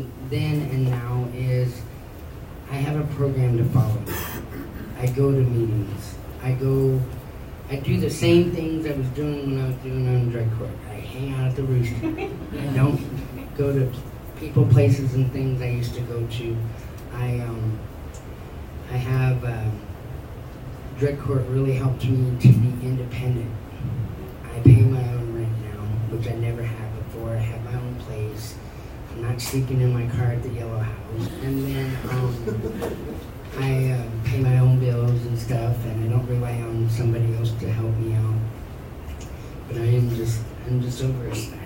then and now is I have a program to follow. I go to meetings. I do the same things I was doing when I was doing on drug court. I hang out at the Rooster. I don't go to people, places, and things I used to go to. I have drug court really helped me to be independent. I pay my own rent now, which I never had before. I have my own place. I'm not sleeping in my car at the Yellow House. And then I pay my own bills and stuff, and I don't rely on somebody else to help me out. But I'm just over it.